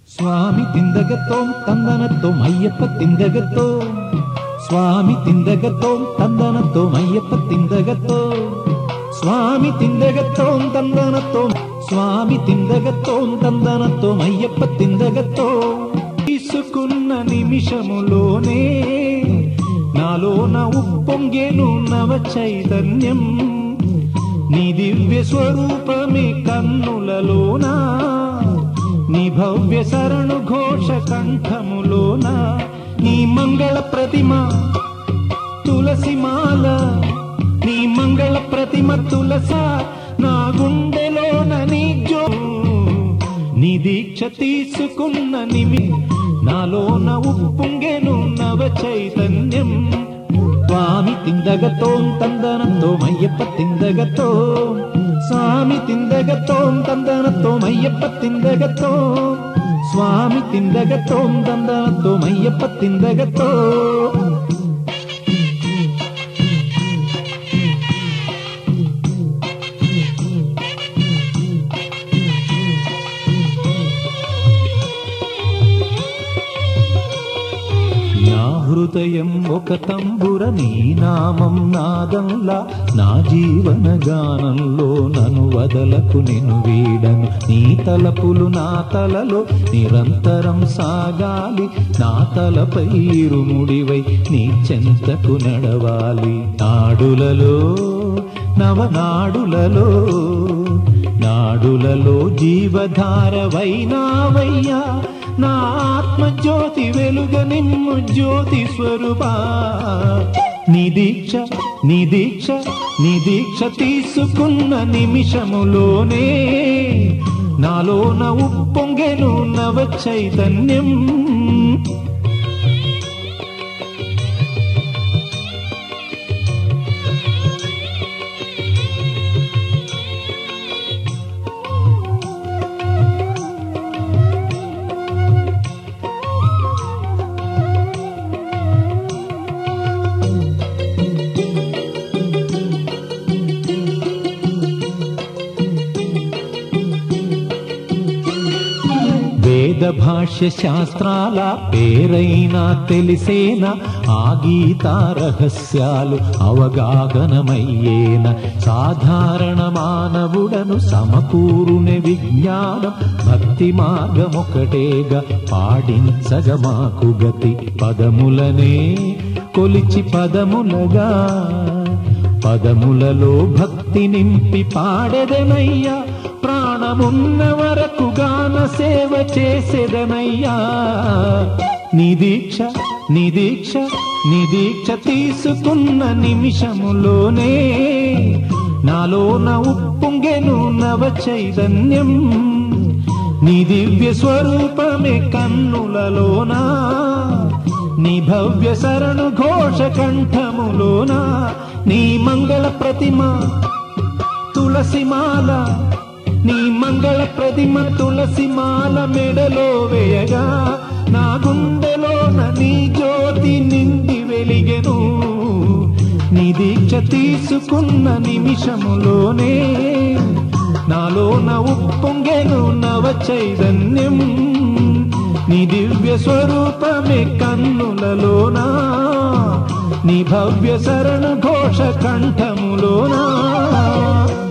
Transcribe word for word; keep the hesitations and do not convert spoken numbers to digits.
స్వామి తిందగతోం తందనతోం అయ్యప్ప తిందగతో స్వామి తిందగతోం తందనతోం అయ్యప్ప తిందగతో స్వామి తిందగతోం తందనతోం స్వామి తిందగతోం తందనతోం అయ్యప్ప తిందగతో తీసుకున్న నిమిషములోనే నాలోన ఉప్పొంగెను నవ చైతన్యం నీ దివ్య స్వరూపమే కన్నులలోనా నీ భవ్య శరణు ఘోష కంఠములోన నీ మంగళ ప్రతిమ తులసి మాల నీ మంగళ ప్రతిమ తులస నా గుండెలోన నీ జో నీ దీక్ష తీసుకున్న నిమి నాలోన ఉప్పొంగెను నవ చైతన్యం స్వామి తిందగతోం తందనతోం అయ్యప్ప తిందగతో స్వామి తిందగతోం తందనతోం అయ్యప్ప తిందగతో స్వామి తిందగతోం తందనతోం అయ్యప్ప తిందగతో నా హృదయం ఒక తంబుర నీ నామం నాదంలా నా జీవన గానంలో నన్ను వదలకు నిన్ను వీడను నీ తలపులు నా తలలో నిరంతరం సాగాలి నా తలపై ఇరుముడివై నీ చెంతకు నడవాలి నాడులలో నవనాడులలో నాడులలో జీవధారవైనావయ్యా నా ఆత్మజ్యోతి వెలుగ నిమ్ము జ్యోతి స్వరూపా నీ దీక్ష నీ దీక్ష నీ దీక్ష తీసుకున్న నిమిషములోనే నాలోన ఉప్పొంగెను నవ చైతన్యం వేద భాష్య శాస్త్రాల పేరైనా తెలిసేనా ఆ గీతా రహస్యాలు అవగాహనమయ్యేన సాధారణ మానవుడను సమకూరునే విజ్ఞానం భక్తి మార్గమొకటేగా పాడించగమాకు గతి పదములనే కొలిచి పదములగా పదములలో భక్తి నింపి పాడెదనయ్యా ప్రాణమున్న వరకు గాన సేవ చేసేదనయ్యా నీ దీక్ష నీ దీక్ష నీ దీక్ష తీసుకున్న నిమిషములోనే నాలోన ఉప్పొంగెను నవ చైతన్యం నీ దివ్య స్వరూపమే కన్నులలోనా నీ భవ్య శరణు ఘోష కంఠములోనా నీ మంగళ ప్రతిమ తులసి మాల నీ మంగళ ప్రతిమ తులసి మాల మెడలో వేయగా నా గుండెలోన నీ జ్యోతి నిండి వెలిగెను నీ దీక్ష తీసుకున్న నిమిషములోనే నాలోన ఉప్పొంగెను నవ చైతన్యం నీ దివ్య స్వరూపమే కన్నులలోనా నీ భవ్య శరణ ఘోష కంఠములోనా